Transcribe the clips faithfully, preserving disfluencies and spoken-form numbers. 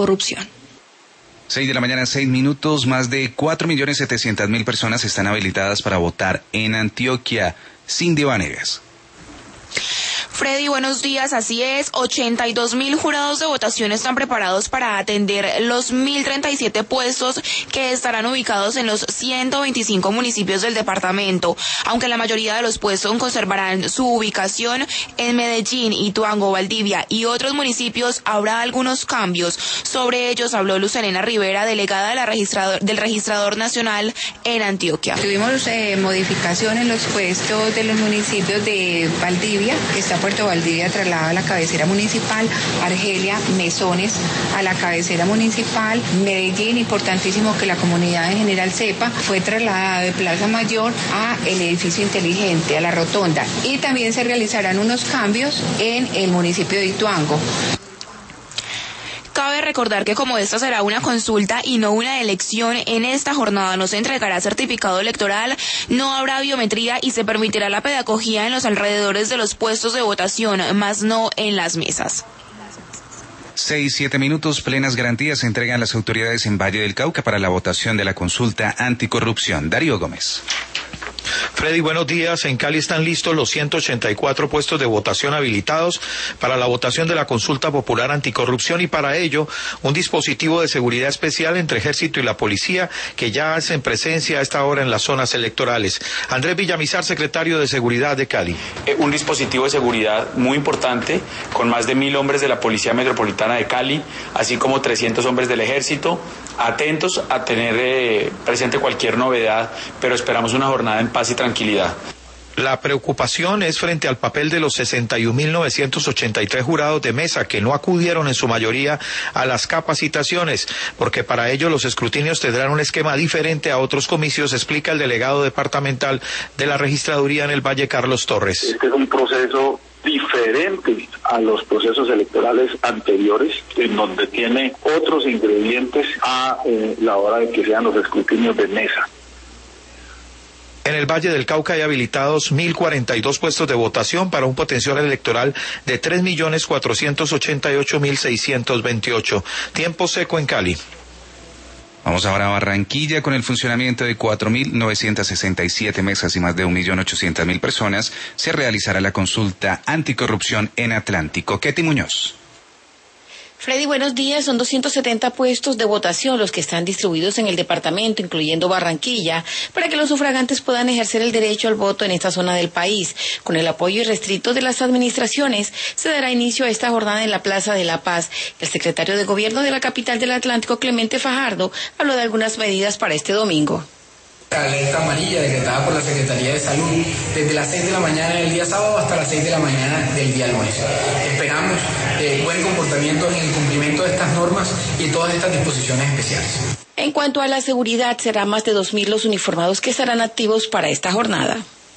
anticorrupción. Seis de la mañana, seis minutos, más de cuatro millones setecientas mil personas están habilitadas para votar en Antioquia. Cindy Vanegas. Freddy, buenos días, así es, ochenta y dos mil jurados de votación están preparados para atender los mil treinta y siete puestos que estarán ubicados en los ciento veinticinco municipios del departamento, aunque la mayoría de los puestos conservarán su ubicación en Medellín, Ituango, Valdivia y otros municipios. Habrá algunos cambios. Sobre ellos habló Luz Elena Rivera, delegada de la registrador, del Registrador Nacional en Antioquia. Tuvimos eh, modificación en los puestos de los municipios de Valdivia, está Puerto Valdivia trasladado a la cabecera municipal, Argelia, Mesones a la cabecera municipal, Medellín, importantísimo que la comunidad en general sepa, fue trasladado de Plaza Mayor a el edificio inteligente, a la rotonda, y también se realizarán unos cambios en el municipio de Ituango. Cabe recordar que como esta será una consulta y no una elección, en esta jornada no se entregará certificado electoral, no habrá biometría y se permitirá la pedagogía en los alrededores de los puestos de votación, más no en las mesas. Seis, siete minutos, plenas garantías se entregan las autoridades en Valle del Cauca para la votación de la consulta anticorrupción. Darío Gómez. Freddy, buenos días. En Cali están listos los ciento ochenta y cuatro puestos de votación habilitados para la votación de la consulta popular anticorrupción y para ello un dispositivo de seguridad especial entre Ejército y la Policía que ya hacen presencia a esta hora en las zonas electorales. Andrés Villamizar, secretario de Seguridad de Cali. Eh, un dispositivo de seguridad muy importante con más de mil hombres de la Policía Metropolitana de Cali, así como trescientos hombres del Ejército, atentos a tener eh, presente cualquier novedad, pero esperamos una jornada en paz y tranquilidad. La preocupación es frente al papel de los sesenta y un mil novecientos ochenta y tres jurados de mesa que no acudieron en su mayoría a las capacitaciones, porque para ello los escrutinios tendrán un esquema diferente a otros comicios, explica el delegado departamental de la Registraduría en el Valle, Carlos Torres. Este es un proceso diferente a los procesos electorales anteriores, en donde tiene otros ingredientes a eh, la hora de que sean los escrutinios de mesa. En el Valle del Cauca hay habilitados mil cuarenta y dos puestos de votación para un potencial electoral de tres millones cuatrocientos ochenta y ocho mil seiscientos veintiocho. Tiempo seco en Cali. Vamos ahora a Barranquilla. Con el funcionamiento de cuatro mil novecientas sesenta y siete mesas y más de un millón ochocientas mil personas, se realizará la consulta anticorrupción en Atlántico. Ketty Muñoz. Freddy, buenos días. Son doscientos setenta puestos de votación los que están distribuidos en el departamento, incluyendo Barranquilla, para que los sufragantes puedan ejercer el derecho al voto en esta zona del país. Con el apoyo irrestricto de las administraciones, se dará inicio a esta jornada en la Plaza de la Paz. El secretario de Gobierno de la capital del Atlántico, Clemente Fajardo, habló de algunas medidas para este domingo. La alerta amarilla decretada por la Secretaría de Salud desde las seis de la mañana del día sábado hasta las seis de la mañana del día lunes. Esperamos eh, buen comportamiento en el cumplimiento de estas normas y todas estas disposiciones especiales. En cuanto a la seguridad, serán más de dos mil los uniformados que estarán activos para esta jornada.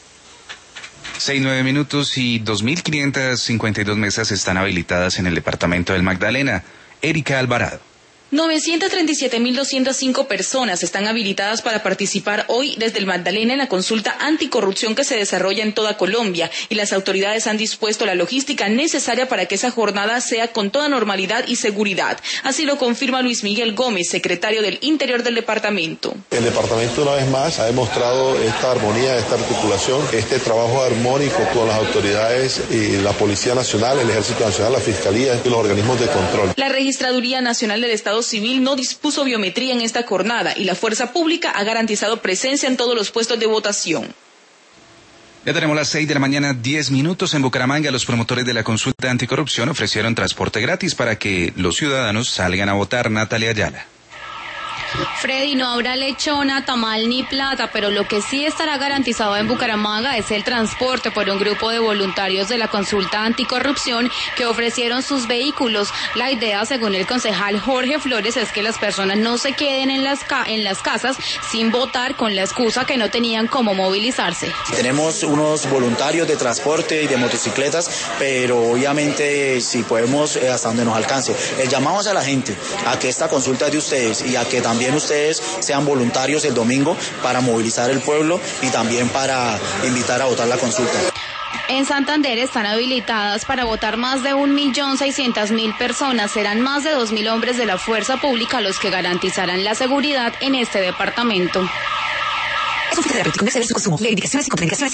Seis, nueve minutos y dos mil quinientas cincuenta y dos mesas están habilitadas en el departamento del Magdalena. Erika Alvarado. novecientas treinta y siete mil doscientas cinco personas están habilitadas para participar hoy desde el Magdalena en la consulta anticorrupción que se desarrolla en toda Colombia, y las autoridades han dispuesto la logística necesaria para que esa jornada sea con toda normalidad y seguridad. Así lo confirma Luis Miguel Gómez, secretario del Interior del departamento. El departamento una vez más ha demostrado esta armonía, esta articulación, este trabajo armónico con las autoridades y la Policía Nacional, el Ejército Nacional, la Fiscalía y los organismos de control. La Registraduría Nacional del Estado Civil no dispuso biometría en esta jornada y la Fuerza Pública ha garantizado presencia en todos los puestos de votación. Ya tenemos las seis de la mañana, diez minutos. En Bucaramanga, los promotores de la consulta anticorrupción ofrecieron transporte gratis para que los ciudadanos salgan a votar. Natalia Ayala. Freddy, no habrá lechona, tamal ni plata, pero lo que sí estará garantizado en Bucaramanga es el transporte por un grupo de voluntarios de la consulta anticorrupción que ofrecieron sus vehículos. La idea, según el concejal Jorge Flores, es que las personas no se queden en las, ca en las casas sin votar con la excusa que no tenían cómo movilizarse. Tenemos unos voluntarios de transporte y de motocicletas, pero obviamente si podemos, eh, hasta donde nos alcance. El llamado es a la gente a que esta consulta es de ustedes y a que también ustedes sean voluntarios el domingo para movilizar el pueblo y también para invitar a votar la consulta. En Santander están habilitadas para votar más de un millón seiscientas mil personas. Serán más de dos mil hombres de la fuerza pública los que garantizarán la seguridad en este departamento. Es un de su consumo. Le indicaciones y contraindicaciones